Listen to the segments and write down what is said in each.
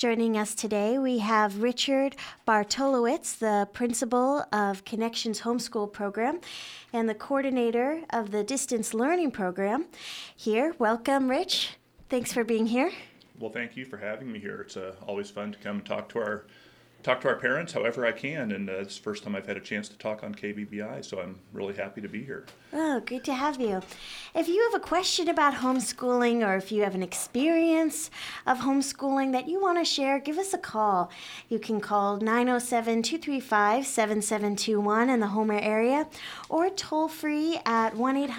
Joining us today, we have Richard Bartolowicz, the principal of Connections Homeschool Program and the coordinator of the Distance Learning Program here. Welcome, Rich. Thanks for being here. Well, thank you for having me here. It's always fun to come and talk to our parents however I can, and it's the first time I've had a chance to talk on KBBI, so I'm really happy to be here. Oh, good to have you. If you have a question about homeschooling or if you have an experience of homeschooling that you want to share, give us a call. You can call 907-235-7721 in the Homer area or toll free at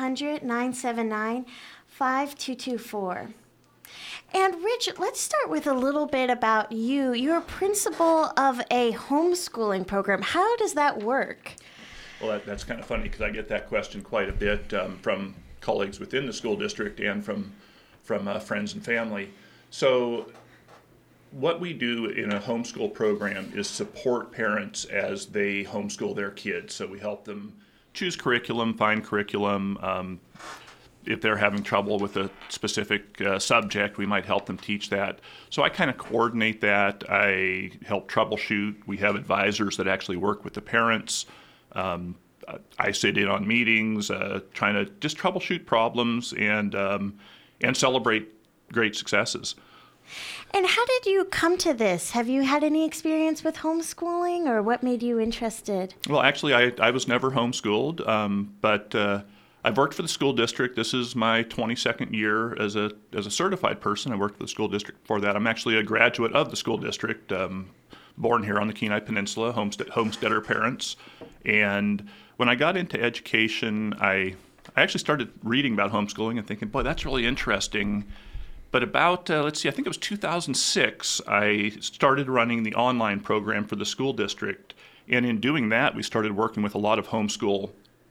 1-800-979-5224. And Rich, let's start with a little bit about you. You're a principal of a homeschooling program. How does that work? Well, that's kind of funny because I get that question quite a bit from colleagues within the school district and from friends and family. So what we do in a homeschool program is support parents as they homeschool their kids. So we help them choose curriculum, find curriculum. If they're having trouble with a specific subject, we might help them teach that. So I kind of coordinate that. I help troubleshoot. We have advisors that actually work with the parents. I sit in on meetings, trying to just troubleshoot problems and celebrate great successes. And how did you come to this? Have you had any experience with homeschooling, or what made you interested? Well, actually, I was never homeschooled, but I've worked for the school district. This is my 22nd year as a certified person. I worked for the school district before that. I'm actually a graduate of the school district, born here on the Kenai Peninsula, homesteader parents. And when I got into education, I actually started reading about homeschooling and thinking, boy, that's really interesting. But about, I think it was 2006, I started running the online program for the school district. And in doing that, we started working with a lot of homeschool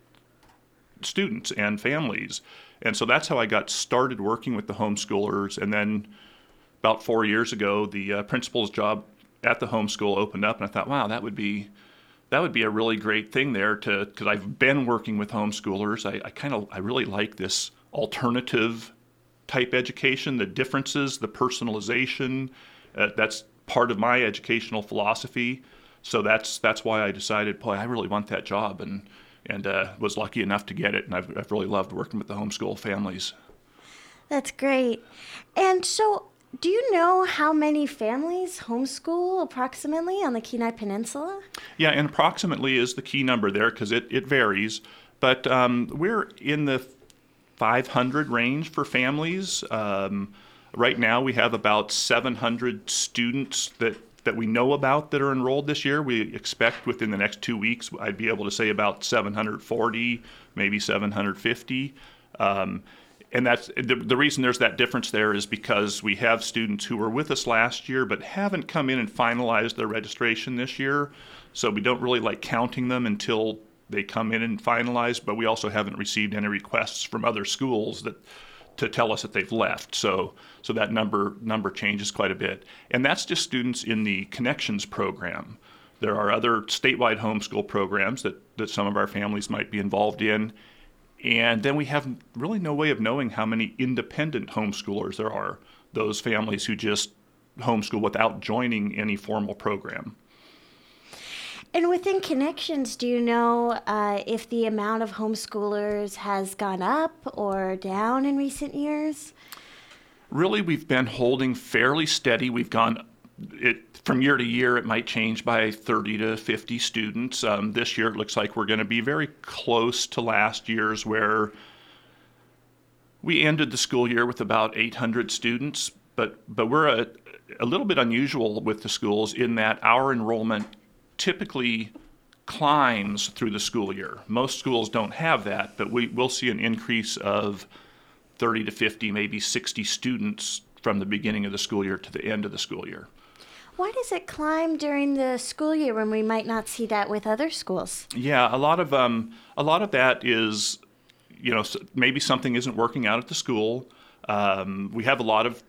students and families. And so that's how I got started working with the homeschoolers. And then about 4 years ago, the principal's job at the homeschool opened up, and I thought, wow, that would be a really great thing there because I've been working with homeschoolers. I really like this alternative type education, the differences, the personalization. That's part of my educational philosophy. So that's why I decided, boy, I really want that job, and was lucky enough to get it, and I've really loved working with the homeschool families. That's great. And so, do you know how many families homeschool approximately on the Kenai Peninsula? Yeah, and approximately is the key number there because it varies, but we're in the 500 range for families. Right now we have about 700 students that we know about that are enrolled this year. We expect within the next 2 weeks, I'd be able to say about 740, maybe 750. And that's the reason there's that difference there is because we have students who were with us last year but haven't come in and finalized their registration this year. So we don't really like counting them until they come in and finalize, but we also haven't received any requests from other schools to tell us that they've left. So that number changes quite a bit. And that's just students in the Connections program. There are other statewide homeschool programs that some of our families might be involved in. And then we have really no way of knowing how many independent homeschoolers there are, those families who just homeschool without joining any formal program. And within Connections, do you know if the amount of homeschoolers has gone up or down in recent years? Really, we've been holding fairly steady. We've gone from year to year, it might change by 30 to 50 students. This year, it looks like we're going to be very close to last year's, where we ended the school year with about 800 students. But we're a little bit unusual with the schools in that our enrollment typically climbs through the school year. Most schools don't have that, but we'll see an increase of 30 to 50, maybe 60 students from the beginning of the school year to the end of the school year. Why does it climb during the school year when we might not see that with other schools? Yeah, a lot of that is, maybe something isn't working out at the school. We have a lot of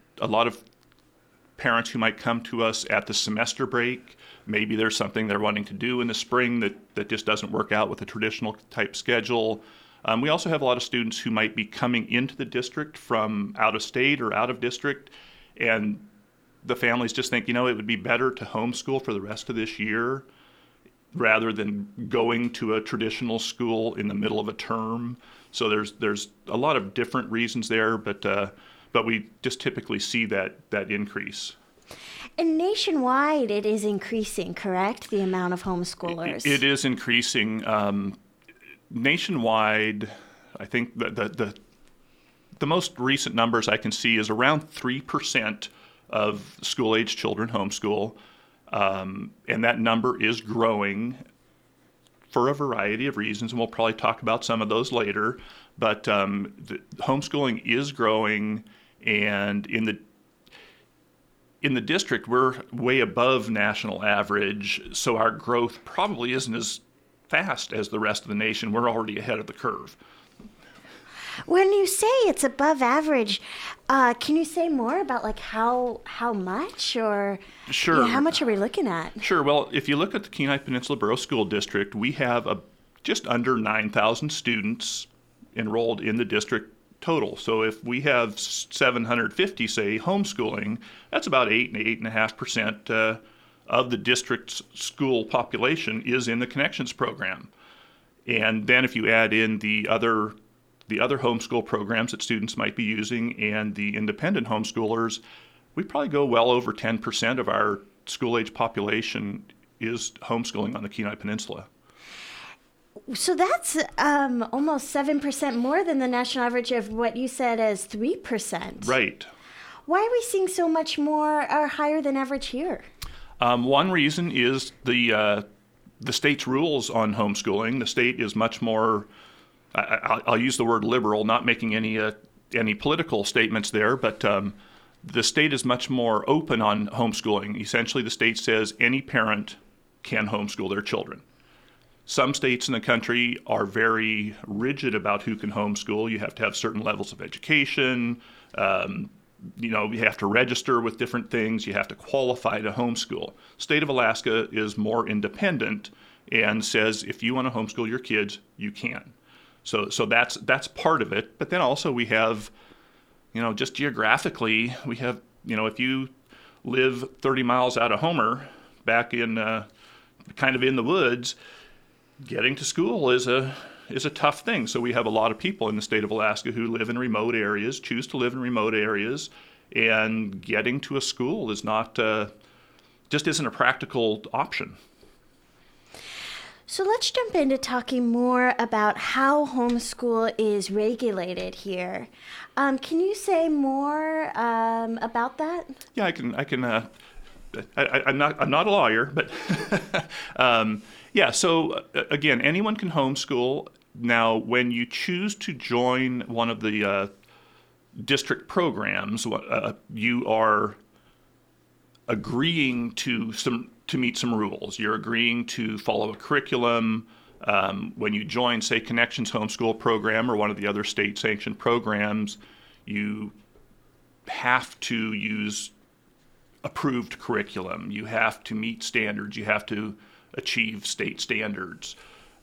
parents who might come to us at the semester break. Maybe there's something they're wanting to do in the spring that just doesn't work out with a traditional type schedule. We also have a lot of students who might be coming into the district from out of state or out of district, and the families just think, it would be better to homeschool for the rest of this year rather than going to a traditional school in the middle of a term. So there's a lot of different reasons there, but we just typically see that increase. And nationwide, it is increasing, correct? The amount of homeschoolers. It is increasing. Nationwide, I think the most recent numbers I can see is around 3% of school-age children homeschool, and that number is growing for a variety of reasons, and we'll probably talk about some of those later. But the homeschooling is growing, and in the district, we're way above national average, so our growth probably isn't as fast as the rest of the nation. We're already ahead of the curve. When you say it's above average, can you say more about like how much, or Sure. how much are we looking at? Sure. Well, if you look at the Kenai Peninsula Borough School District, we have just under 9,000 students enrolled in the district total. So if we have 750, say, homeschooling, that's about 8.5% of the district's school population is in the Connections program. And then if you add in the other homeschool programs that students might be using and the independent homeschoolers, we probably go well over 10% of our school-age population is homeschooling on the Kenai Peninsula. So that's almost 7% more than the national average of what you said as 3%. Right. Why are we seeing so much more or higher than average here? One reason is the state's rules on homeschooling. The state is much more, I'll use the word liberal, not making any political statements there, but the state is much more open on homeschooling. Essentially, the state says any parent can homeschool their children. Some states in the country are very rigid about who can homeschool. You have to have certain levels of education. You have to register with different things. You have to qualify to homeschool. State of Alaska is more independent and says if you want to homeschool your kids, you can. So that's part of it. But then also we have, just geographically, we have, if you live 30 miles out of Homer, back in kind of in the woods, getting to school is a tough thing. So we have a lot of people in the state of Alaska who live in remote areas, choose to live in remote areas, and getting to a school is not just isn't a practical option. So let's jump into talking more about how homeschool is regulated here. Can you say more about that? Yeah, I can. I'm not a lawyer, but yeah. So again, anyone can homeschool. Now, when you choose to join one of the district programs, you are agreeing to meet some rules. You're agreeing to follow a curriculum. When you join, say, Connections Homeschool Program or one of the other state-sanctioned programs, you have to use approved curriculum. You have to meet standards. You have to achieve state standards.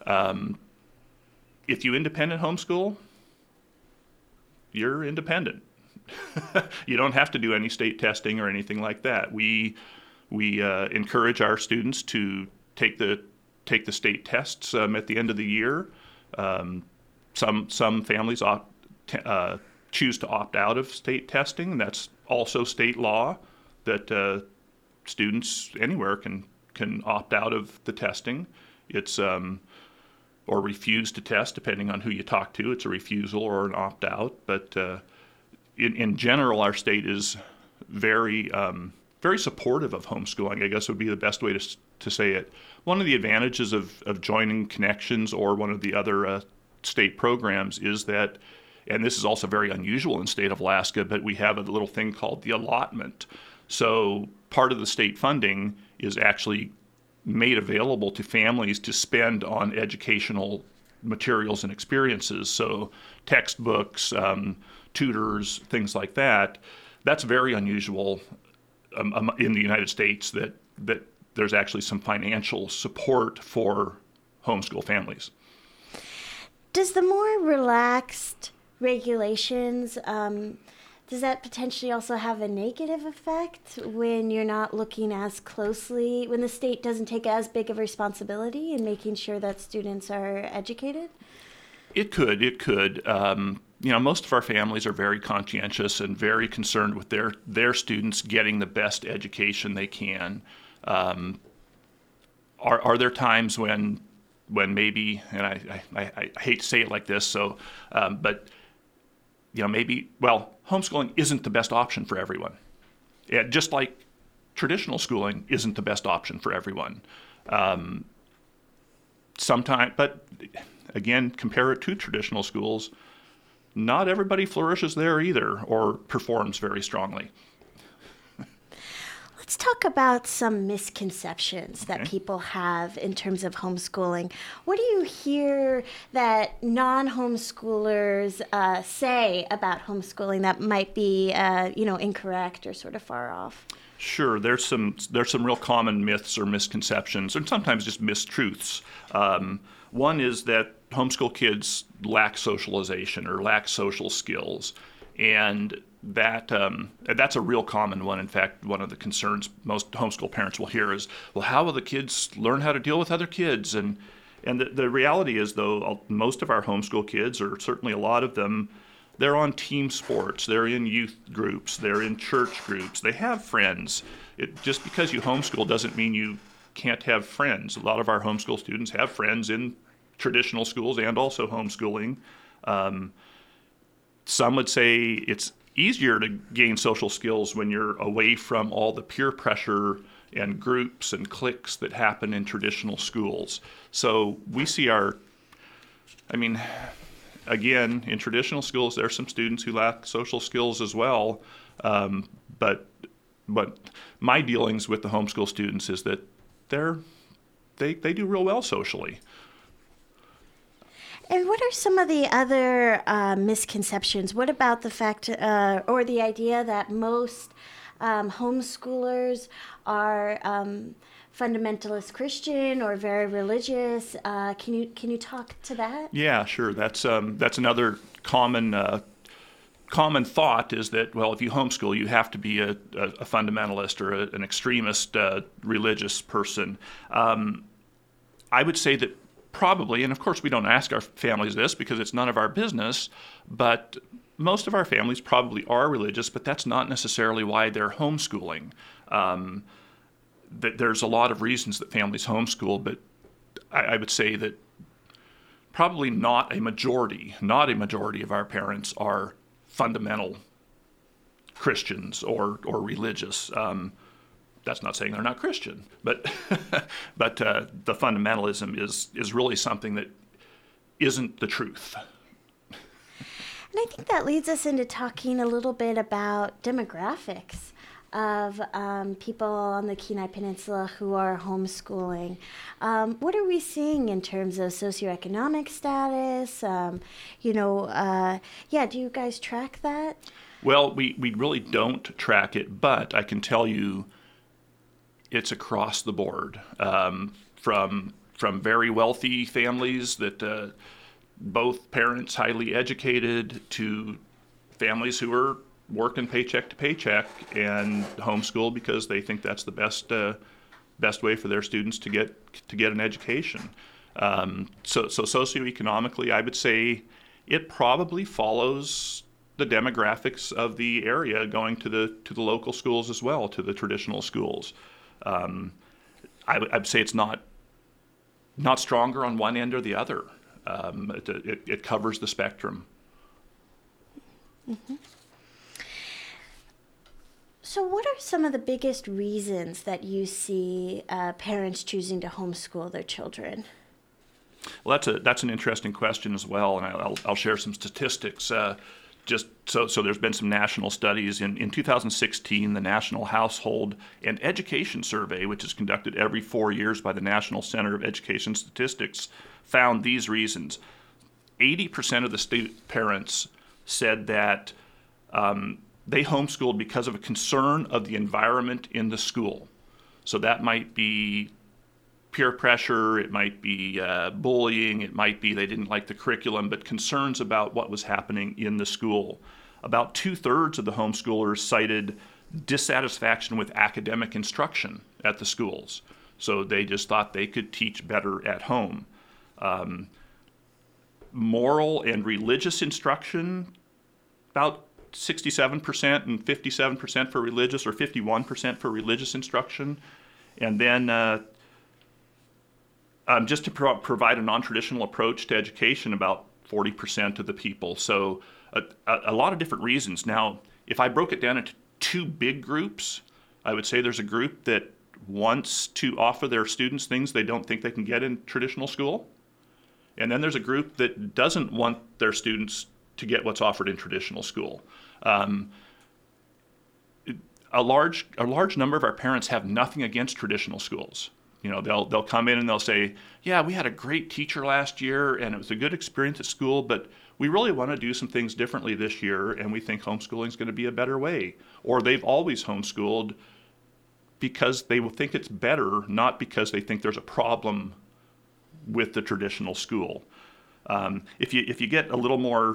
If you independent homeschool, you're independent. You don't have to do any state testing or anything like that. We encourage our students to take the state tests at the end of the year. Some families choose to opt out of state testing, and that's also state law that students anywhere can opt out of the testing. It's or refuse to test, depending on who you talk to. It's a refusal or an opt-out. But in general, our state is very supportive of homeschooling, I guess would be the best way to say it. One of the advantages of joining Connections or one of the other state programs is that, and this is also very unusual in the state of Alaska, but we have a little thing called the allotment. So part of the state funding is actually made available to families to spend on educational materials and experiences. So textbooks, tutors, things like that. That's very unusual in the United States, that there's actually some financial support for homeschool families. Does the more relaxed regulations Does that potentially also have a negative effect when you're not looking as closely, when the state doesn't take as big of a responsibility in making sure that students are educated? It could. Most of our families are very conscientious and very concerned with their students getting the best education they can. Are there times when maybe, and I hate to say it like this, but homeschooling isn't the best option for everyone. Just like traditional schooling isn't the best option for everyone. Sometimes, but again, compare it to traditional schools, not everybody flourishes there either or performs very strongly. Let's talk about some misconceptions that people have in terms of homeschooling. What do you hear that non-homeschoolers say about homeschooling that might be, incorrect or sort of far off? Sure, there's some real common myths or misconceptions, and sometimes just mistruths. One is that homeschool kids lack socialization or lack social skills, and that's a real common one. In fact, one of the concerns most homeschool parents will hear is, well, how will the kids learn how to deal with other kids? And the reality is, though, most of our homeschool kids, or certainly a lot of them, they're on team sports, they're in youth groups, they're in church groups, they have friends. Just because you homeschool doesn't mean you can't have friends. A lot of our homeschool students have friends in traditional schools and also homeschooling. Some would say it's easier to gain social skills when you're away from all the peer pressure and groups and cliques that happen in traditional schools. So we see again, in traditional schools, there are some students who lack social skills as well. But my dealings with the homeschool students is that they do real well socially. And what are some of the other misconceptions? What about the fact or the idea that most homeschoolers are fundamentalist Christian or very religious? Can you talk to that? Yeah, sure. That's another common thought is that, well, if you homeschool, you have to be a fundamentalist or an extremist religious person. I would say that probably, and of course we don't ask our families this because it's none of our business, but most of our families probably are religious, but that's not necessarily why they're homeschooling. There's a lot of reasons that families homeschool, but I would say that probably not a majority of our parents are fundamental Christians or religious. That's not saying they're not Christian, but the fundamentalism is really something that isn't the truth. And I think that leads us into talking a little bit about demographics of people on the Kenai Peninsula who are homeschooling. What are we seeing in terms of socioeconomic status? Do you guys track that? Well, we really don't track it, but I can tell you it's across the board, from very wealthy families that both parents highly educated to families who are working paycheck to paycheck and homeschool because they think that's the best way for their students to get an education. So socioeconomically, I would say it probably follows the demographics of the area going to the local schools as well, to the traditional schools. I'd say it's not stronger on one end or the other. It covers the spectrum. Mm-hmm. So what are some of the biggest reasons that you see parents choosing to homeschool their children? Well, that's an interesting question as well, and I'll share some statistics. Just so there's been some national studies. In 2016, the National Household and Education Survey, which is conducted every 4 years by the National Center of Education Statistics, found these reasons. 80% of the parents said that they homeschooled because of a concern of the environment in the school. So that might be peer pressure, it might be bullying, it might be they didn't like the curriculum, but concerns about what was happening in the school. about 2/3 of the homeschoolers cited dissatisfaction with academic instruction at the schools. So they just thought they could teach better at home. Moral and religious instruction, about 67% and 57% for religious, or 51% for religious instruction. And then just to provide a non-traditional approach to education, about 40% of the people. So a lot of different reasons. Now, if I broke it down into two big groups, I would say there's a group that wants to offer their students things they don't think they can get in traditional school. And then there's a group that doesn't want their students to get what's offered in traditional school. A large number of our parents have nothing against traditional schools. You know, they'll come in and they'll say, yeah, we had a great teacher last year and it was a good experience at school, but we really want to do some things differently this year and we think homeschooling is going to be a better way. Or they've always homeschooled because they will think it's better, not because they think there's a problem with the traditional school. If you get a little more,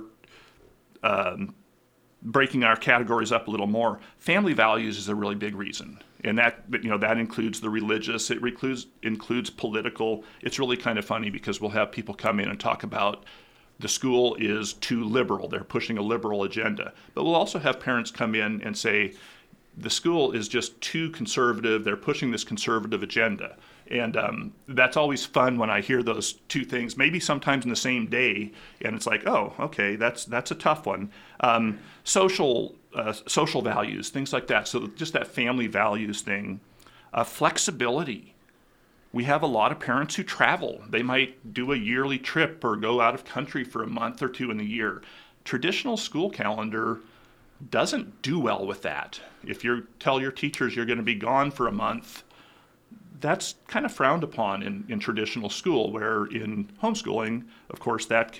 breaking our categories up a little more, family values is a really big reason. And that includes the religious, it includes political. It's really kind of funny because we'll have people come in and talk about the school is too liberal. They're pushing a liberal agenda. But we'll also have parents come in and say, the school is just too conservative. They're pushing this conservative agenda. And that's always fun when I hear those two things, maybe sometimes in the same day. And it's like, oh, okay, that's a tough one. Social values, things like that. So just that family values thing. Flexibility. We have a lot of parents who travel. They might do a yearly trip or go out of country for a month or two in the year. Traditional school calendar doesn't do well with that. If you tell your teachers you're going to be gone for a month, that's kind of frowned upon in traditional school, where in homeschooling, of course, that's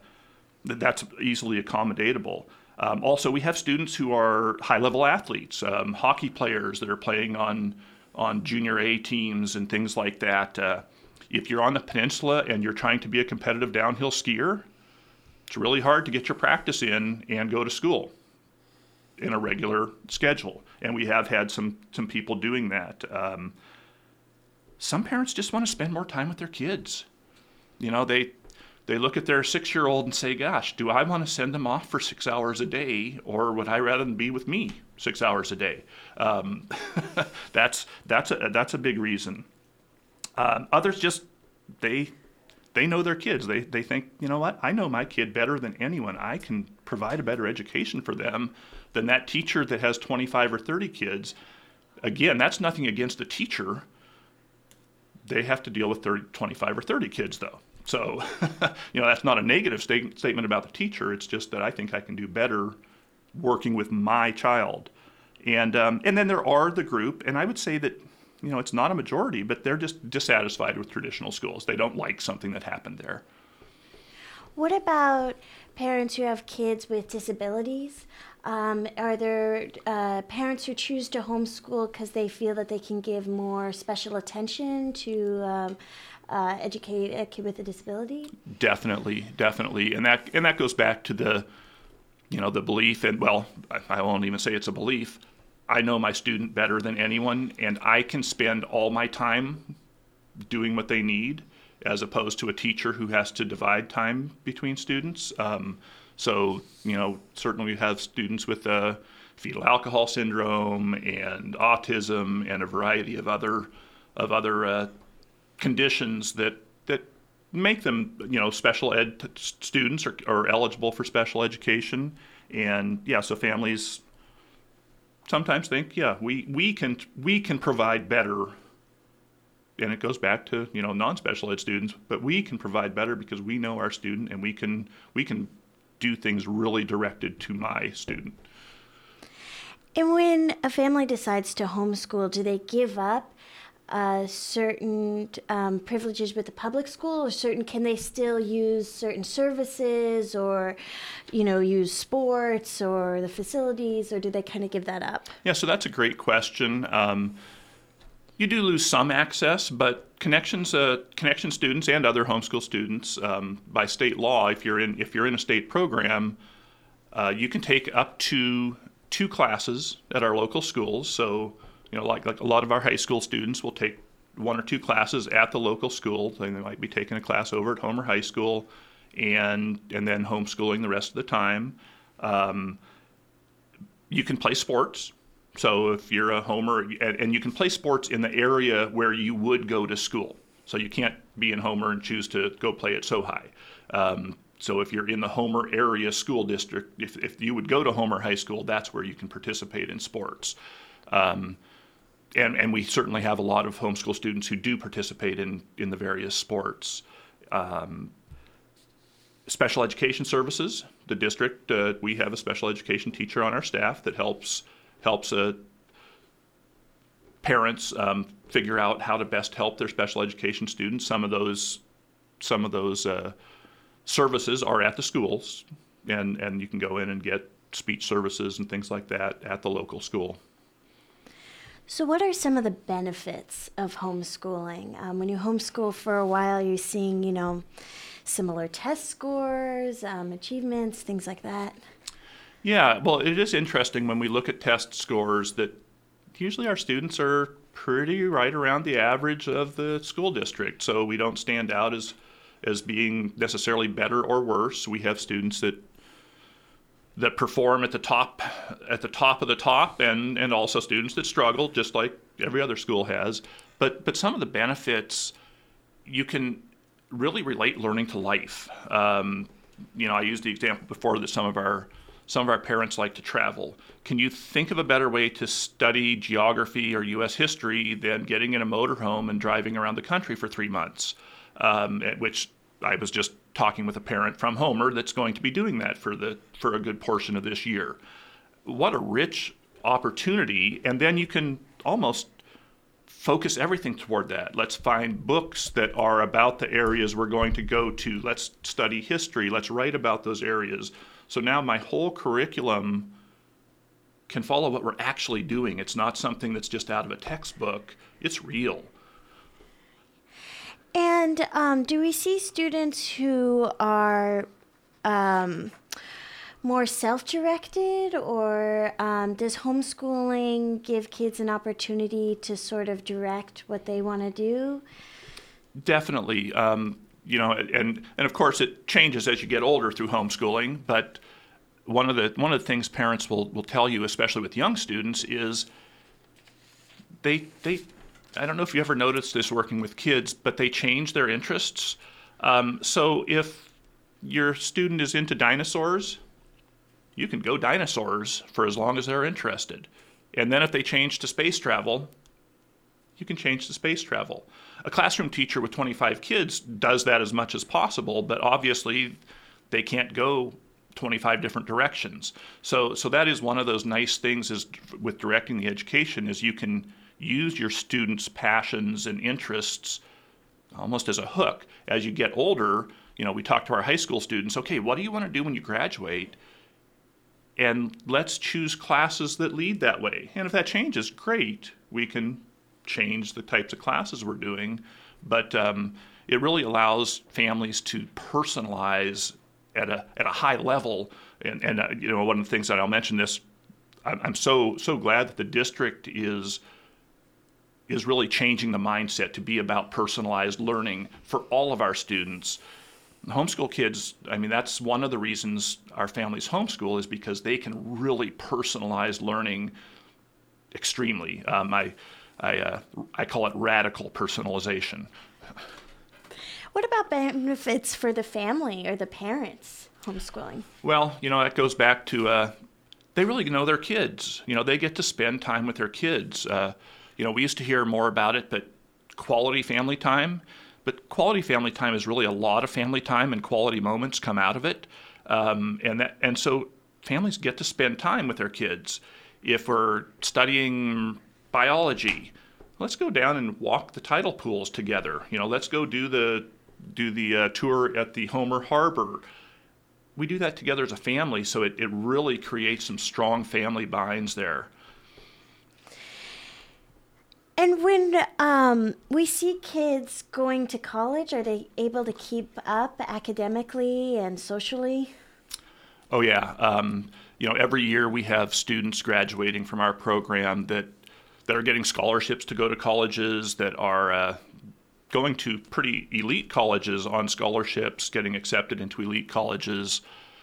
easily accommodatable. Also, we have students who are high-level athletes, hockey players that are playing on junior A teams and things like that. If you're on the peninsula and you're trying to be a competitive downhill skier, it's really hard to get your practice in and go to school in a regular schedule. And we have had some people doing that. Some parents just want to spend more time with their kids. You know, they look at their 6-year-old and say, gosh, do I want to send them off for 6 hours a day, or would I rather them be with me 6 hours a day? That's a big reason. Others just, they know their kids. They think, you know what, I know my kid better than anyone. I can provide a better education for them than that teacher that has 25 or 30 kids. Again, that's nothing against the teacher. They have to deal with 25 or 30 kids, though. So, that's not a negative statement about the teacher. It's just that I think I can do better working with my child. And then there are the group, and I would say that, it's not a majority, but they're just dissatisfied with traditional schools. They don't like something that happened there. What about parents who have kids with disabilities? Are there parents who choose to homeschool because they feel that they can give more special attention to educate a kid with a disability? Definitely, and that goes back to the belief, and I won't even say it's a belief. I know my student better than anyone, and I can spend all my time doing what they need, as opposed to a teacher who has to divide time between students. So, certainly we have students with fetal alcohol syndrome and autism and a variety of other conditions that make them, special ed students or eligible for special education. And so families sometimes think, we can provide better. And it goes back to, non-special ed students, but we can provide better because we know our student and we can do things really directed to my student. And when a family decides to homeschool, do they give up certain privileges with the public school, or can they still use certain services, or, use sports or the facilities, or do they kind of give that up? Yeah, so that's a great question. You do lose some access, but Connection students and other homeschool students, by state law, if you're in a state program, You can take up to 2 classes at our local schools. So, like a lot of our high school students will take 1 or 2 classes at the local school. They might be taking a class over at Homer High School and then homeschooling the rest of the time. You can play sports. So if you're a Homer, and you can play sports in the area where you would go to school. So you can't be in Homer and choose to go play at SoHi. So if you're in the Homer area school district, if you would go to Homer High School, that's where you can participate in sports. And we certainly have a lot of homeschool students who do participate in the various sports. Special education services. The district, we have a special education teacher on our staff that helps parents figure out how to best help their special education students. Some of those services are at the schools, and you can go in and get speech services and things like that at the local school. So what are some of the benefits of homeschooling? When you homeschool for a while, you're seeing, similar test scores, achievements, things like that. Yeah, well, it is interesting when we look at test scores that usually our students are pretty right around the average of the school district. So we don't stand out as being necessarily better or worse. We have students that perform at the top of the top, and also students that struggle, just like every other school has. But some of the benefits, you can really relate learning to life. I used the example before that some of our parents like to travel. Can you think of a better way to study geography or U.S. history than getting in a motorhome and driving around the country for 3 months? Which I was just talking with a parent from Homer that's going to be doing that for a good portion of this year. What a rich opportunity, and then you can almost focus everything toward that. Let's find books that are about the areas we're going to go to. Let's study history. Let's write about those areas. So now my whole curriculum can follow what we're actually doing. It's not something that's just out of a textbook. It's real. And do we see students who are more self-directed, or does homeschooling give kids an opportunity to sort of direct what they want to do? Definitely. And of course it changes as you get older through homeschooling, but one of the things parents will tell you, especially with young students, is they I don't know if you ever noticed this working with kids, but they change their interests. So if your student is into dinosaurs, you can go dinosaurs for as long as they're interested. And then if they change to space travel, you can change to space travel. A classroom teacher with 25 kids does that as much as possible, but obviously they can't go 25 different directions. So that is one of those nice things is with directing the education is you can use your students' passions and interests almost as a hook. As you get older, we talk to our high school students, okay, what do you want to do when you graduate? And let's choose classes that lead that way. And if that changes, great. We can change the types of classes we're doing. But it really allows families to personalize at a high level. And one of the things that I'll mention this, I'm so glad that the district is really changing the mindset to be about personalized learning for all of our students. Homeschool kids, that's one of the reasons our families homeschool is because they can really personalize learning extremely. I call it radical personalization. What about benefits for the family or the parents homeschooling? Well, that goes back to they really know their kids. They get to spend time with their kids. We used to hear more about it, but quality family time. But quality family time is really a lot of family time, and quality moments come out of it. And so families get to spend time with their kids. If we're studying biology, let's go down and walk the tidal pools together. Let's go do the tour at the Homer Harbor. We do that together as a family, so it really creates some strong family binds there. And when we see kids going to college, are they able to keep up academically and socially? Oh yeah. Every year we have students graduating from our program that are getting scholarships to go to colleges, that are going to pretty elite colleges on scholarships, getting accepted into elite colleges.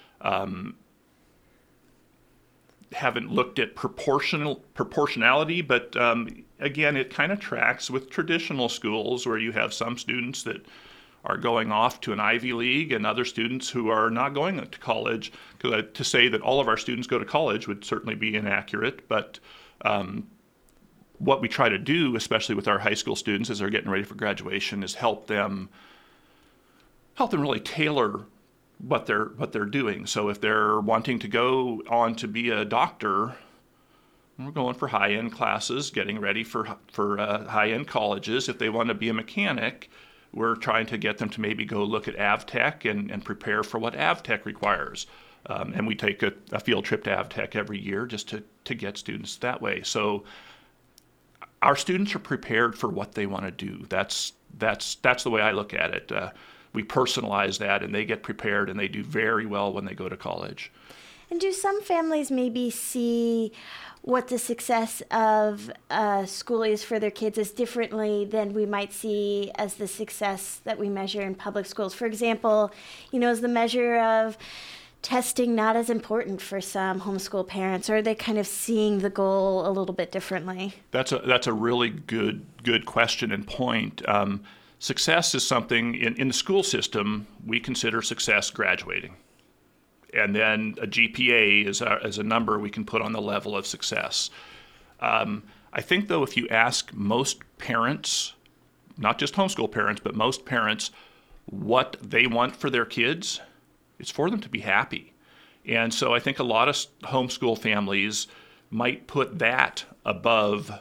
Haven't looked at proportionality, but again, it kind of tracks with traditional schools where you have some students that are going off to an Ivy League and other students who are not going to college. To say that all of our students go to college would certainly be inaccurate, but what we try to do, especially with our high school students as they're getting ready for graduation, is help them really tailor what they're doing. So if they're wanting to go on to be a doctor, we're going for high-end classes, getting ready for high-end colleges. If they want to be a mechanic, we're trying to get them to maybe go look at AvTech and prepare for what AvTech requires. And we take a field trip to AvTech every year just to get students that way. So our students are prepared for what they want to do. That's the way I look at it. We personalize that, and they get prepared, and they do very well when they go to college. And do some families maybe see what the success of school is for their kids as differently than we might see as the success that we measure in public schools? For example, is the measure of testing not as important for some homeschool parents, or are they kind of seeing the goal a little bit differently? That's a really good question and point. Success is something in the school system we consider success graduating, and then a GPA is a number we can put on the level of success. I think though, if you ask most parents, not just homeschool parents, but most parents, what they want for their kids, it's for them to be happy. And so I think a lot of homeschool families might put that above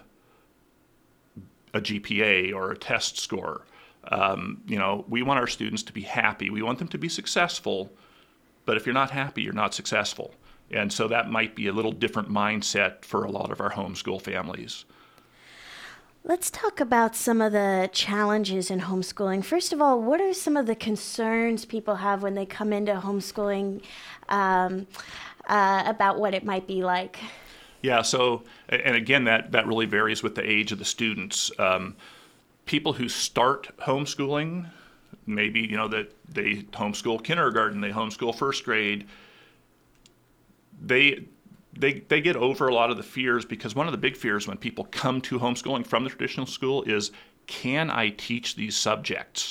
a GPA or a test score. We want our students to be happy. We want them to be successful, but if you're not happy, you're not successful. And so that might be a little different mindset for a lot of our homeschool families. Let's talk about some of the challenges in homeschooling. First of all, what are some of the concerns people have when they come into homeschooling about what it might be like? Yeah, so, and again, that really varies with the age of the students. People who start homeschooling, maybe, that they homeschool kindergarten, they homeschool first grade, they get over a lot of the fears, because one of the big fears when people come to homeschooling from the traditional school is, can I teach these subjects?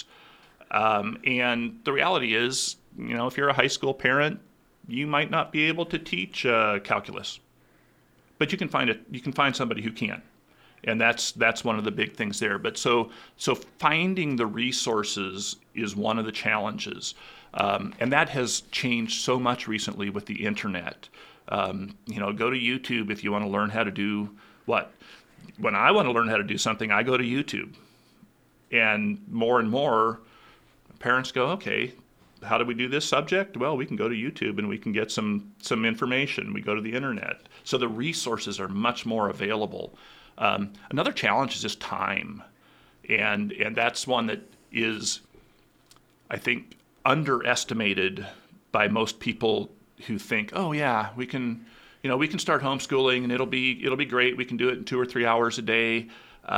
And the reality is, if you're a high school parent, you might not be able to teach calculus, but you can find somebody who can. And that's one of the big things there. But so finding the resources is one of the challenges. And that has changed so much recently with the internet. Go to YouTube if you want to learn how to do what? When I want to learn how to do something, I go to YouTube. And more parents go, okay, how do we do this subject? Well, we can go to YouTube and we can get some information. We go to the internet. So the resources are much more available. Another challenge is just time. And that's one that is, I think, underestimated by most people who think, oh yeah, we can start homeschooling and it'll be great. We can do it in 2 or 3 hours a day.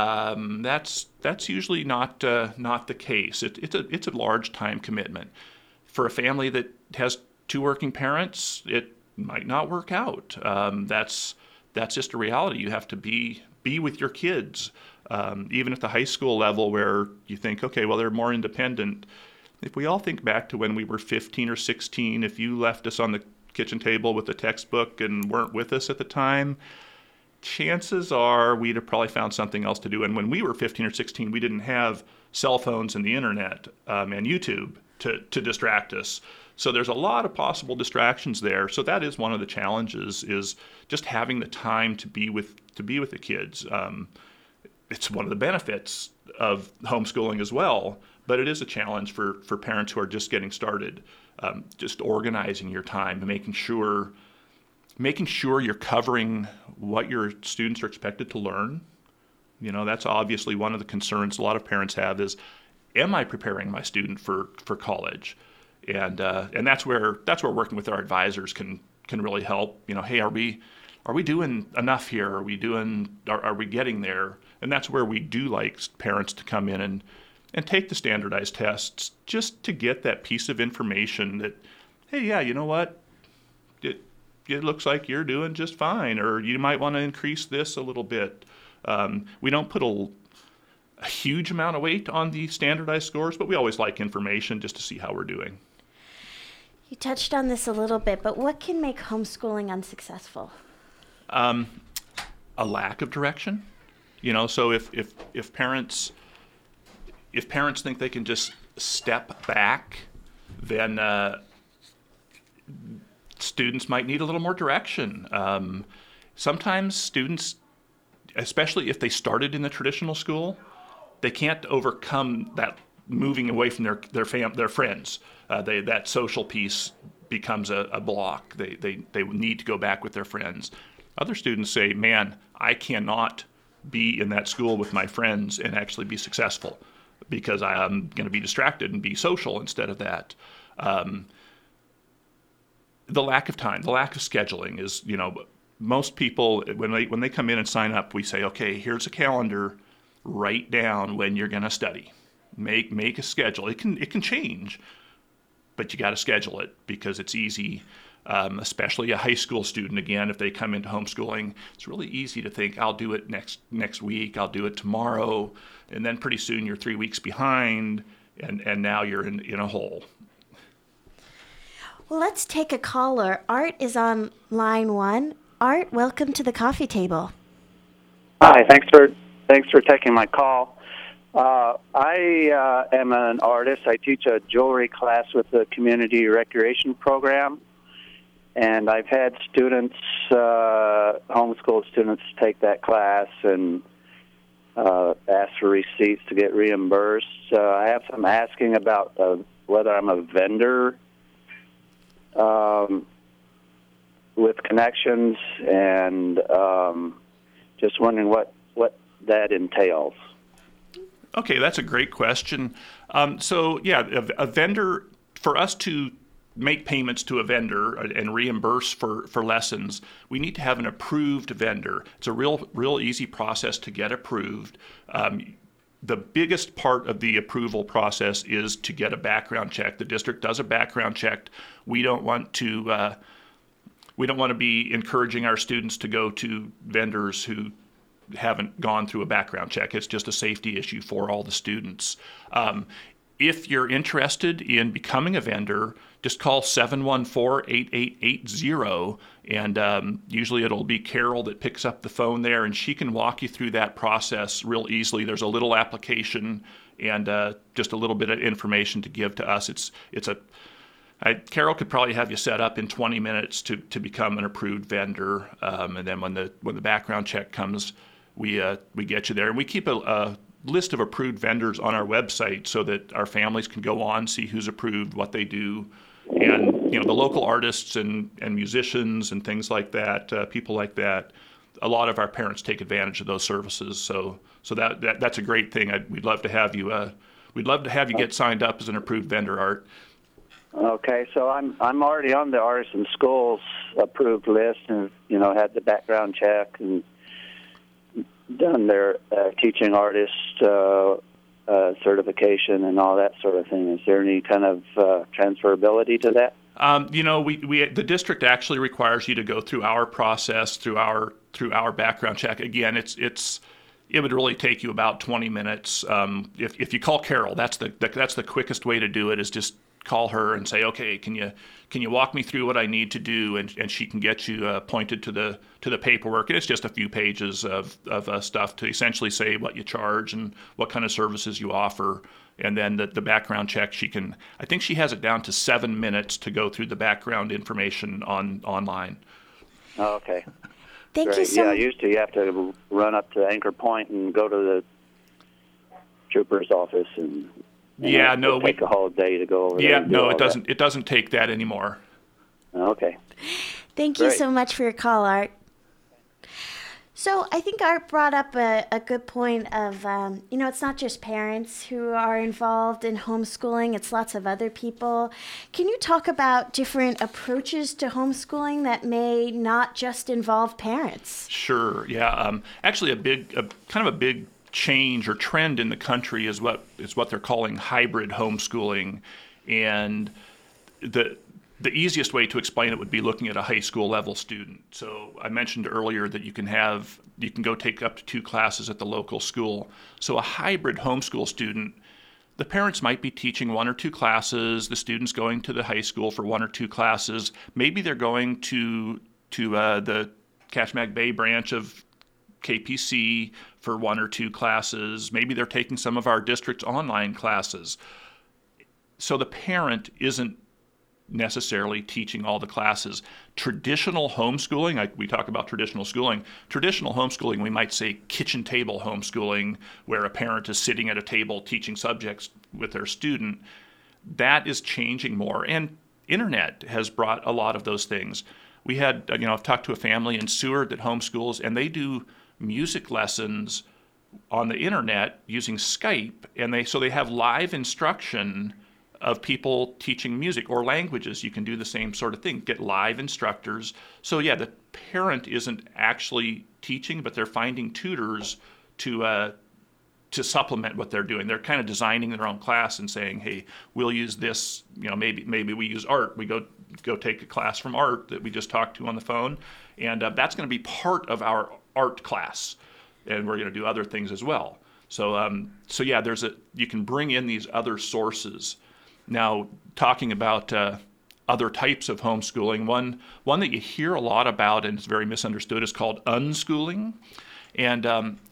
That's usually not the case. It's a large time commitment. For a family that has 2 working parents, it might not work out. That's just a reality. You have to be with your kids, even at the high school level where you think, okay, well, they're more independent. If we all think back to when we were 15 or 16, if you left us on the kitchen table with a textbook and weren't with us at the time, chances are we'd have probably found something else to do. And when we were 15 or 16, we didn't have cell phones and the internet and YouTube to distract us. So there's a lot of possible distractions there. So that is one of the challenges, is just having the time to be with the kids. It's one of the benefits of homeschooling as well, but it is a challenge for parents who are just getting started. Just organizing your time and making sure you're covering what your students are expected to learn. That's obviously one of the concerns a lot of parents have is, am I preparing my student for college? and that's where working with our advisors can really help. Hey, are we doing enough here? Are we getting there? And that's where we do like parents to come in and take the standardized tests just to get that piece of information that, hey, yeah, you know what? It looks like you're doing just fine, or you might want to increase this a little bit. We don't put a huge amount of weight on the standardized scores, but we always like information just to see how we're doing. You touched on this a little bit, but what can make homeschooling unsuccessful? A lack of direction. So if parents think they can just step back, then students might need a little more direction. Sometimes students, especially if they started in the traditional school, they can't overcome that moving away from their friends. That social piece becomes a block. They need to go back with their friends. Other students say, man, I cannot be in that school with my friends and actually be successful because I'm going to be distracted and be social instead of that. The lack of time, the lack of scheduling is, most people, when they come in and sign up, we say, okay, here's a calendar, write down when you're going to study. Make a schedule. It can change, but you got to schedule it because it's easy, especially a high school student. Again, if they come into homeschooling, it's really easy to think, I'll do it next week, I'll do it tomorrow, and then pretty soon you're 3 weeks behind, and now you're in a hole. Well, let's take a caller. Art is on line 1. Art, welcome to the coffee table. Hi, thanks for taking my call. I am an artist. I teach a jewelry class with the Community Recreation Program, and I've had students, homeschool students, take that class and ask for receipts to get reimbursed. I have some asking about whether I'm a vendor with Connections, and just wondering what that entails. Okay, that's a great question. A vendor, for us to make payments to a vendor and reimburse for lessons, we need to have an approved vendor. It's a real easy process to get approved. The biggest part of the approval process is to get a background check. The district does a background check. We don't want to be encouraging our students to go to vendors who haven't gone through a background check. It's just a safety issue for all the students. If you're interested in becoming a vendor, just call 714-8880, and usually it'll be Carol that picks up the phone there, and she can walk you through that process real easily. There's a little application and just a little bit of information to give to us. Carol could probably have you set up in 20 minutes to become an approved vendor, and then when the background check comes, we get you there, and we keep a list of approved vendors on our website so that our families can go on, see who's approved, what they do, and the local artists and musicians and things like that, people like that. A lot of our parents take advantage of those services, so that's a great thing. We'd love to have you. We'd love to have you get signed up as an approved vendor, Art. Okay, so I'm already on the Artists in Schools approved list, and had the background check and done their teaching artist certification and all that sort of thing. Is there any kind of transferability to that? The district actually requires you to go through our process, through our background check. Again, it would really take you about 20 minutes. If you call Carol, that's the quickest way to do it. Is just call her and say, okay, can you walk me through what I need to do, and she can get you pointed to the paperwork. And it's just a few pages of stuff to essentially say what you charge and what kind of services you offer. And then the background check, I think she has it down to 7 minutes to go through the background information online. Oh, okay. Thank you so much. Yeah, used to you have to run up to Anchor Point and go to the trooper's office and take a whole day to go over there. Yeah, no, it doesn't. It doesn't take that anymore. Okay. Thank you so much for your call, Art. So I think Art brought up a good point of, it's not just parents who are involved in homeschooling, it's lots of other people. Can you talk about different approaches to homeschooling that may not just involve parents? Sure, yeah. Actually, kind of a big change or trend in the country is what they're calling hybrid homeschooling. And the easiest way to explain it would be looking at a high school level student. So I mentioned earlier that you can go take up to 2 classes at the local school. So a hybrid homeschool student, the parents might be teaching 1 or 2 classes, the student's going to the high school for 1 or 2 classes. Maybe they're going to the Kachemak Bay branch of KPC for 1 or 2 classes. Maybe they're taking some of our district's online classes. So the parent isn't necessarily teaching all the classes. Traditional homeschooling, we talk about traditional schooling. Traditional homeschooling, we might say kitchen table homeschooling, where a parent is sitting at a table teaching subjects with their student. That is changing more, and internet has brought a lot of those things. We had, I've talked to a family in Seward that homeschools, and they do music lessons on the internet using Skype, and so they have live instruction of people teaching music or languages. You can do the same sort of thing, get live instructors. So yeah, the parent isn't actually teaching, but they're finding tutors to supplement what they're doing. They're kind of designing their own class and saying, hey, we'll use this, maybe we use art. We go take a class from Art that we just talked to on the phone, and that's going to be part of our art class, and we're going to do other things as well. So yeah, you can bring in these other sources. Now, talking about other types of homeschooling, one that you hear a lot about and is very misunderstood is called unschooling. And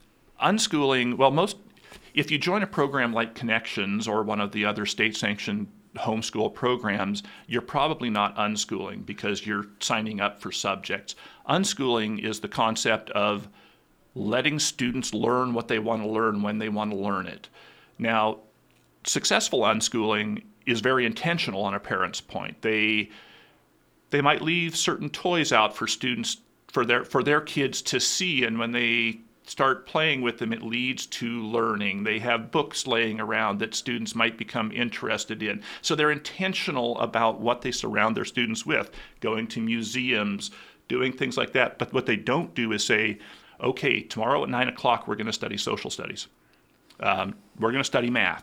unschooling, if you join a program like Connections or one of the other state-sanctioned homeschool programs, you're probably not unschooling because you're signing up for subjects. Unschooling is the concept of letting students learn what they want to learn when they want to learn it. Now, successful unschooling is very intentional on a parent's point. They might leave certain toys out for students, for their kids to see, and when they start playing with them, it leads to learning. They have books laying around that students might become interested in. So they're intentional about what they surround their students with, going to museums, doing things like that. But what they don't do is say, okay, tomorrow at 9 o'clock, we're going to study social studies. We're going to study math.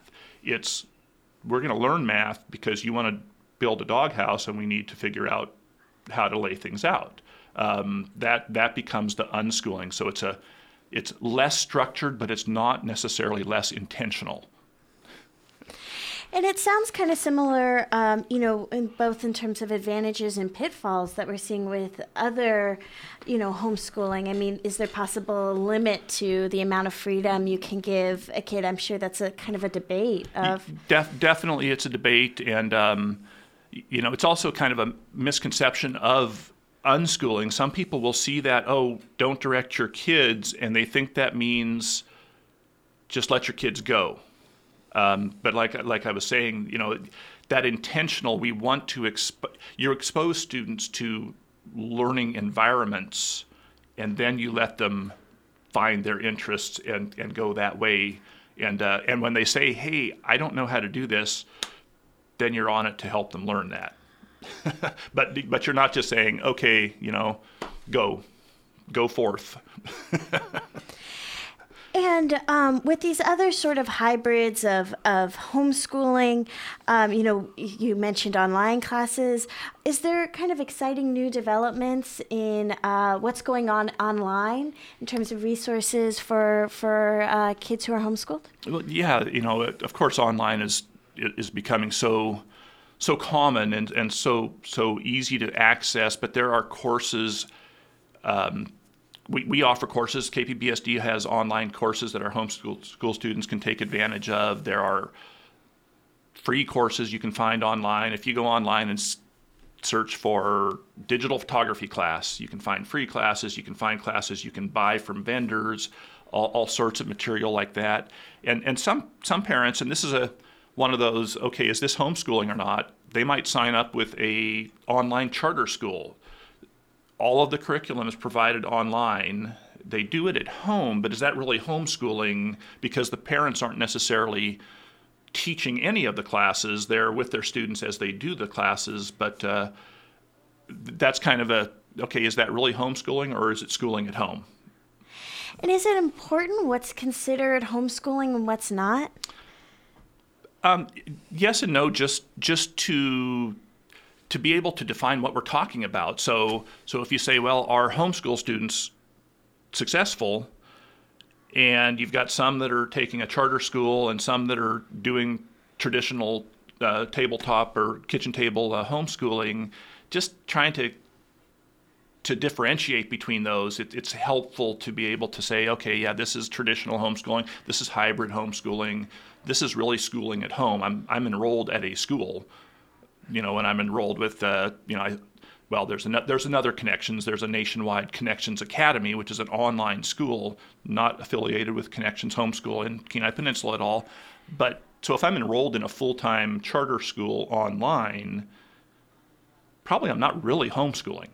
We're going to learn math because you want to build a doghouse and we need to figure out how to lay things out. That becomes the unschooling. So it's less structured, but it's not necessarily less intentional. And it sounds kind of similar, in both in terms of advantages and pitfalls that we're seeing with other, homeschooling. I mean, is there possible limit to the amount of freedom you can give a kid? I'm sure that's a kind of a debate of. Definitely, it's a debate, and it's also kind of a misconception of unschooling. Some people will see that, don't direct your kids, and they think that means just let your kids go. But like I was saying, that intentional, we want to you expose students to learning environments, and then you let them find their interests and go that way. And when they say, hey, I don't know how to do this, then you're on it to help them learn that. But you're not just saying, okay, go forth. And with these other sort of hybrids of homeschooling, you mentioned online classes. Is there kind of exciting new developments in what's going on online in terms of resources for kids who are homeschooled? Well, yeah, of course, online is becoming so common and so easy to access. But there are courses. We offer courses. KPBSD has online courses that our homeschool students can take advantage of. There are free courses you can find online. If you go online and search for digital photography class, you can find free classes. You can find classes you can buy from vendors, all sorts of material like that. And some parents, and this is one of those, okay, is this homeschooling or not? They might sign up with a online charter school. All of the curriculum is provided online. they do it at home, but is that really homeschooling? Because the parents aren't necessarily teaching any of the classes. They're with their students as they do the classes, but that's kind of okay, is that really homeschooling or is it schooling at home? And is it important what's considered homeschooling and what's not? Yes and no, just to be able to define what we're talking about. So if you say, well, are homeschool students successful? And you've got some that are taking a charter school and some that are doing traditional tabletop or kitchen table homeschooling, just trying to differentiate between those. It's helpful to be able to say, okay, yeah, this is traditional homeschooling, this is hybrid homeschooling, this is really schooling at home. I'm enrolled at a school, and I'm enrolled with, there's another Connections. There's a nationwide Connections Academy, which is an online school, not affiliated with Connections Homeschool in Kenai Peninsula at all. But so if I'm enrolled in a full-time charter school online, probably I'm not really homeschooling.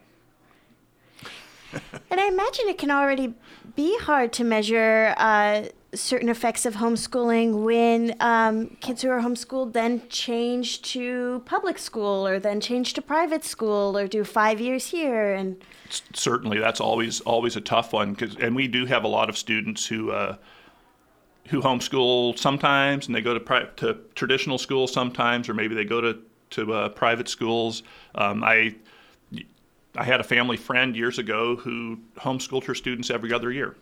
And I imagine it can already be hard to measure certain effects of homeschooling when kids who are homeschooled then change to public school or then change to private school or do 5 years here. And certainly that's always a tough one, and we do have a lot of students who homeschool sometimes and they go to traditional schools sometimes, or maybe they go to private schools. I had a family friend years ago who homeschooled her students every other year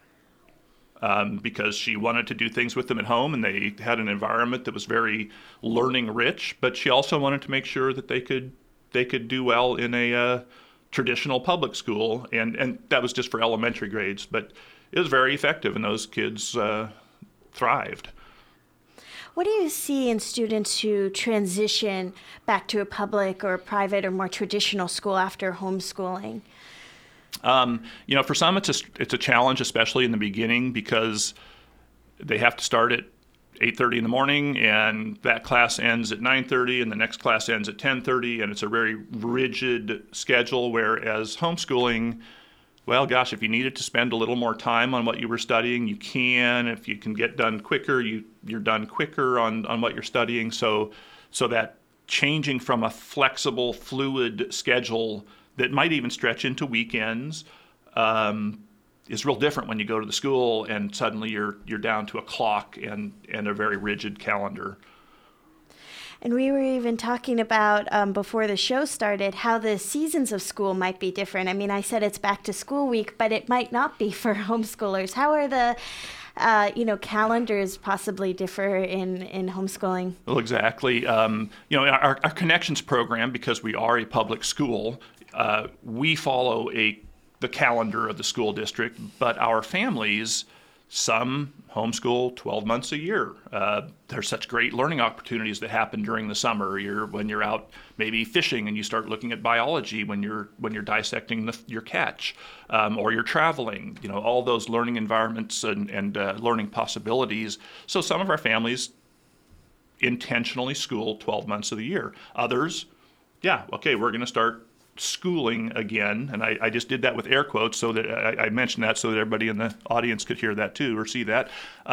because she wanted to do things with them at home, and they had an environment that was very learning rich, but she also wanted to make sure that they could do well in a traditional public school, and that was just for elementary grades, but it was very effective, and those kids thrived. What do you see in students who transition back to a public or a private or more traditional school after homeschooling? For some it's a challenge, especially in the beginning, because they have to start at 8:30 in the morning, and that class ends at 9:30, and the next class ends at 10:30, and it's a very rigid schedule. Whereas homeschooling, well, gosh, if you needed to spend a little more time on what you were studying, you can. If you can get done quicker, you're done quicker on what you're studying. So that changing from a flexible, fluid schedule that might even stretch into weekends is real different when you go to the school and suddenly you're down to a clock and a very rigid calendar. And we were even talking about, before the show started, how the seasons of school might be different. I mean, I said it's back to school week, but it might not be for homeschoolers. How are the, calendars possibly differ in homeschooling? Well, exactly. Our Connections program, because we are a public school, we follow the calendar of the school district, but our families, some homeschool 12 months a year. There's such great learning opportunities that happen during the summer. When you're out maybe fishing and you start looking at biology when you're dissecting your catch, or you're traveling. All those learning environments and learning possibilities. So some of our families intentionally school 12 months of the year. Others, we're going to start schooling again, and I just did that with air quotes so that I mentioned that so that everybody in the audience could hear that too or see that.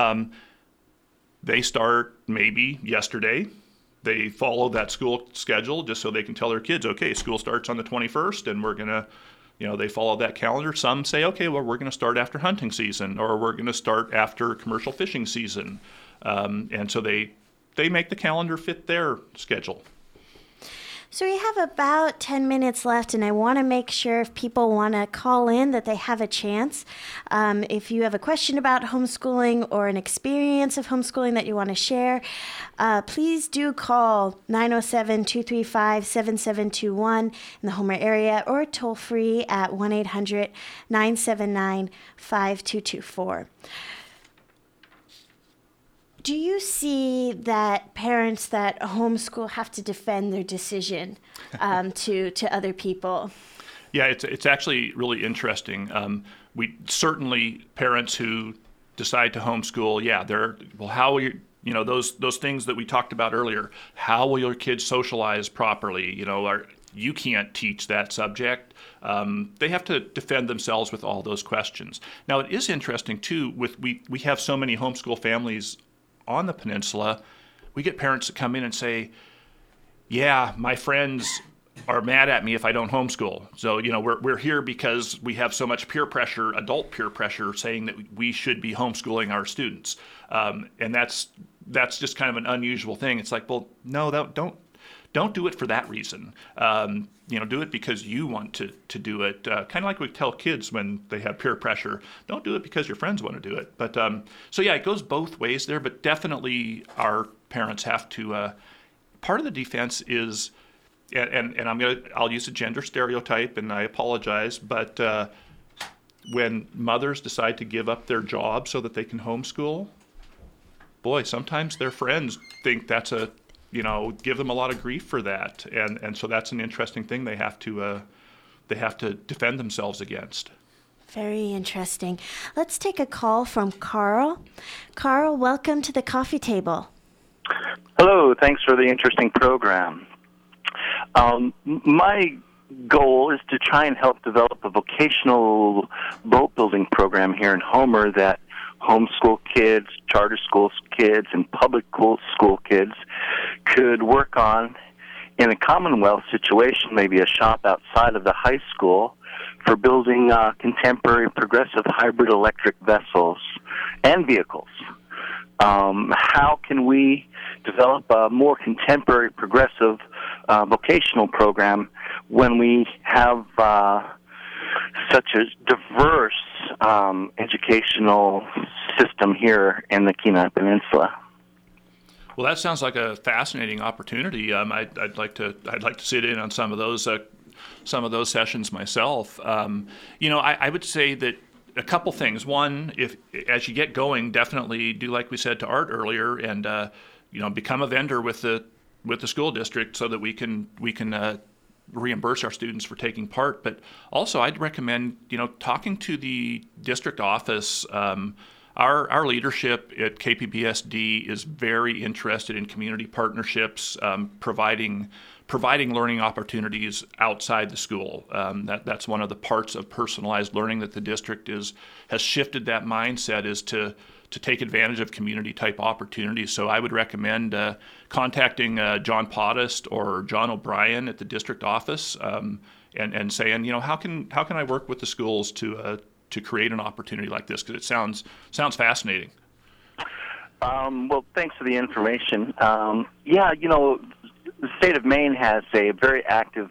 They start maybe yesterday. They follow that school schedule just so they can tell their kids, okay, school starts on the 21st and we're going to, they follow that calendar. Some say, okay, well, we're going to start after hunting season, or we're going to start after commercial fishing season. And so they make the calendar fit their schedule. So we have about 10 minutes left, and I want to make sure if people want to call in that they have a chance. If you have a question about homeschooling or an experience of homeschooling that you want to share, please do call 907-235-7721 in the Homer area, or toll free at 1-800-979-5224. Do you see that parents that homeschool have to defend their decision to other people? Yeah, it's actually really interesting. We certainly, parents who decide to homeschool, how will those things that we talked about earlier, how will your kids socialize properly? you can't teach that subject. They have to defend themselves with all those questions. Now, it is interesting, too, we have so many homeschool families on the peninsula. We get parents that come in and say, yeah, my friends are mad at me if I don't homeschool. So, we're here because we have so much peer pressure, adult peer pressure, saying that we should be homeschooling our students. And that's just kind of an unusual thing. It's like, well, no, don't do it for that reason. Do it because you want to do it. Kind of like we tell kids when they have peer pressure, don't do it because your friends want to do it. But so yeah, it goes both ways there. But definitely, our parents have to. Part of the defense is, and I'll use a gender stereotype, and I apologize, but when mothers decide to give up their job so that they can homeschool, boy, sometimes their friends think that's give them a lot of grief for that, and so that's an interesting thing they have to defend themselves against. Very interesting. Let's take a call from Carl. Carl, welcome to the coffee table. Hello, thanks for the interesting program. My goal is to try and help develop a vocational boat building program here in Homer that homeschool kids, charter school kids, and public school kids could work on in a Commonwealth situation, maybe a shop outside of the high school, for building contemporary progressive hybrid electric vessels and vehicles. How can we develop a more contemporary progressive vocational program when we have such a diverse educational system here in the Kenai Peninsula? Well, that sounds like a fascinating opportunity. I'd like to sit in on some of those sessions myself. I would say that a couple things. One, if as you get going, definitely do like we said to Art earlier, and become a vendor with the school district so that we can reimburse our students for taking part. But also, I'd recommend talking to the district office. Our leadership at KPBSD is very interested in community partnerships, providing learning opportunities outside the school. That's one of the parts of personalized learning that the district has shifted that mindset, is to take advantage of community type opportunities. So I would recommend contacting John Pottist or John O'Brien at the district office and saying, how can I work with the schools to create an opportunity like this, because it sounds fascinating. Well, thanks for the information. The state of Maine has a very active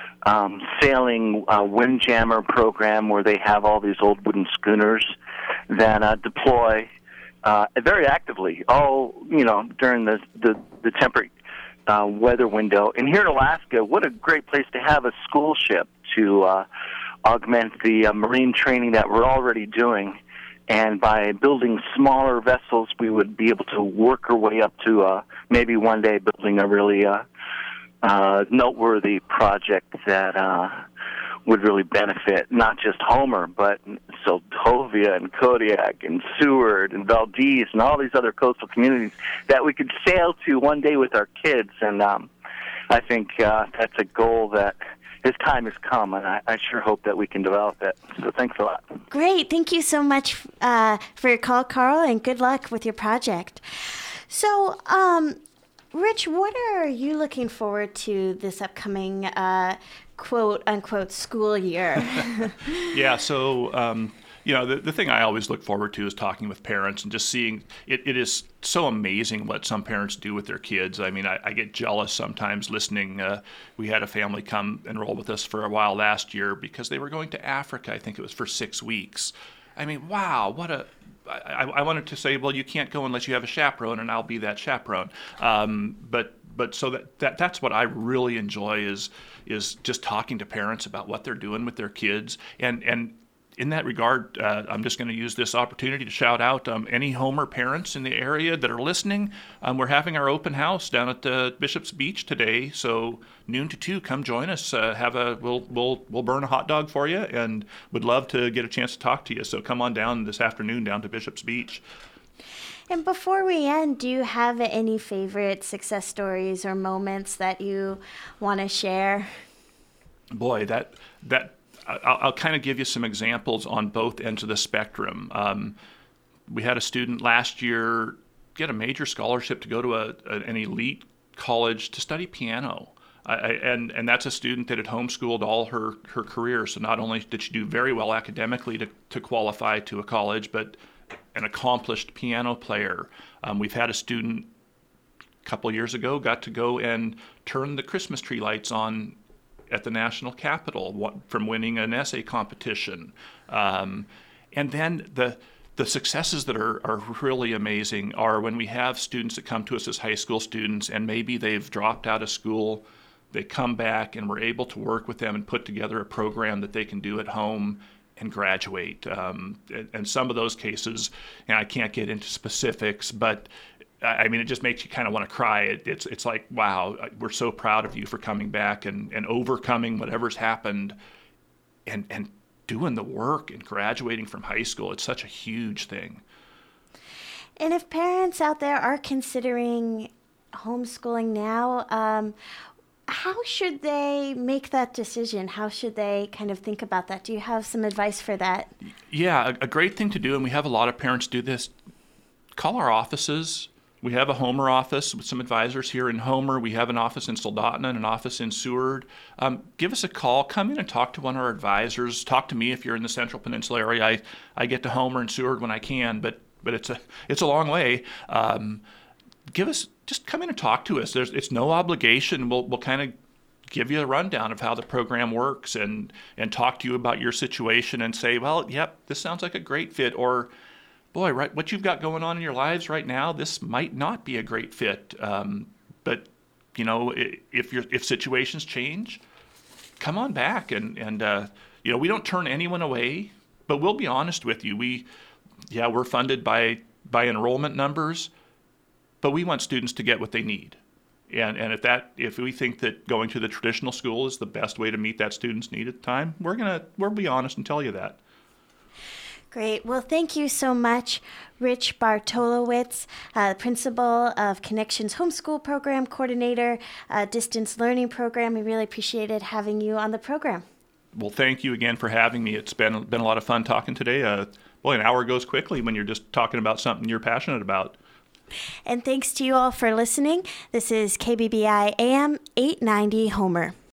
sailing windjammer program where they have all these old wooden schooners that deploy very actively during the temperate weather window. And here in Alaska, what a great place to have a school ship to augment the marine training that we're already doing. And by building smaller vessels, we would be able to work our way up to maybe one day building a really noteworthy project that would really benefit not just Homer, but Sotovia and Kodiak and Seward and Valdez and all these other coastal communities that we could sail to one day with our kids. And I think that's a goal that his time has come, and I sure hope that we can develop it. So thanks a lot. Great. Thank you so much for your call, Carl, and good luck with your project. So, Rich, what are you looking forward to this upcoming quote-unquote school year? Yeah, so the thing I always look forward to is talking with parents and just seeing it is so amazing what some parents do with their kids. I mean, I get jealous sometimes listening. We had a family come enroll with us for a while last year because they were going to Africa. I think it was for 6 weeks. I mean, wow, I wanted to say, well, you can't go unless you have a chaperone, and I'll be that chaperone. But so that's what I really enjoy is just talking to parents about what they're doing with their kids. And in that regard, I'm just going to use this opportunity to shout out any Homer parents in the area that are listening. We're having our open house down at Bishop's Beach today, so noon to 2. Come join us. We'll burn a hot dog for you, and would love to get a chance to talk to you. So come on down this afternoon down to Bishop's Beach. And before we end, do you have any favorite success stories or moments that you want to share? Boy, I'll kind of give you some examples on both ends of the spectrum. We had a student last year get a major scholarship to go to an elite college to study piano. And that's a student that had homeschooled all her career. So not only did she do very well academically to qualify to a college, but an accomplished piano player. We've had a student a couple years ago got to go and turn the Christmas tree lights on at the National Capitol from winning an essay competition. And then the successes that are really amazing are when we have students that come to us as high school students and maybe they've dropped out of school, they come back and we're able to work with them and put together a program that they can do at home and graduate. And some of those cases, and I can't get into specifics, but I mean, it just makes you kind of want to cry. It's like, wow, we're so proud of you for coming back and overcoming whatever's happened and doing the work and graduating from high school. It's such a huge thing. And if parents out there are considering homeschooling now, how should they make that decision? How should they kind of think about that? Do you have some advice for that? Yeah, a great thing to do, and we have a lot of parents do this, call our offices. We have a Homer office with some advisors here in Homer. We have an office in Soldotna and an office in Seward. Give us a call. Come in and talk to one of our advisors. Talk to me if you're in the Central Peninsula area. I get to Homer and Seward when I can, but it's a long way. Just come in and talk to us. It's no obligation. We'll kind of give you a rundown of how the program works and talk to you about your situation and say, well, yep, this sounds like a great fit, or boy, right, what you've got going on in your lives right now, this might not be a great fit. But you know, if situations change, come on back and you know, we don't turn anyone away, but we'll be honest with you. We're funded by enrollment numbers, but we want students to get what they need. And if we think that going to the traditional school is the best way to meet that student's need at the time, we'll be honest and tell you that. Great. Well, thank you so much, Rich Bartolowicz, principal of Connections Homeschool Program, coordinator, Distance Learning Program. We really appreciated having you on the program. Well, thank you again for having me. It's been a lot of fun talking today. An hour goes quickly when you're just talking about something you're passionate about. And thanks to you all for listening. This is KBBI AM 890 Homer.